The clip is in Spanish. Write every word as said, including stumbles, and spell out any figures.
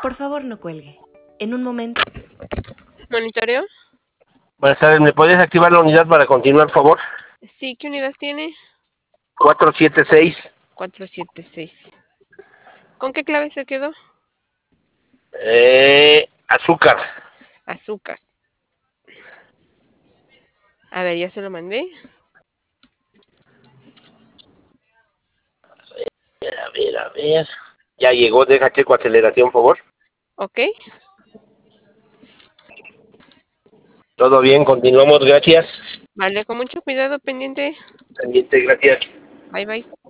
Por favor, no cuelgue. En un momento. ¿Monitoreo? Buenas tardes, ¿me podrías activar la unidad para continuar, por favor? Sí, ¿qué unidad tiene? cuatro siete seis. cuatro siete seis. ¿Con qué clave se quedó? Eh, azúcar. Azúcar. A ver, ya se lo mandé. A ver, a ver. Ya llegó, deja checo aceleración, por favor. Ok. Todo bien, continuamos, gracias. Vale, con mucho cuidado, pendiente. Pendiente, gracias. Bye, bye.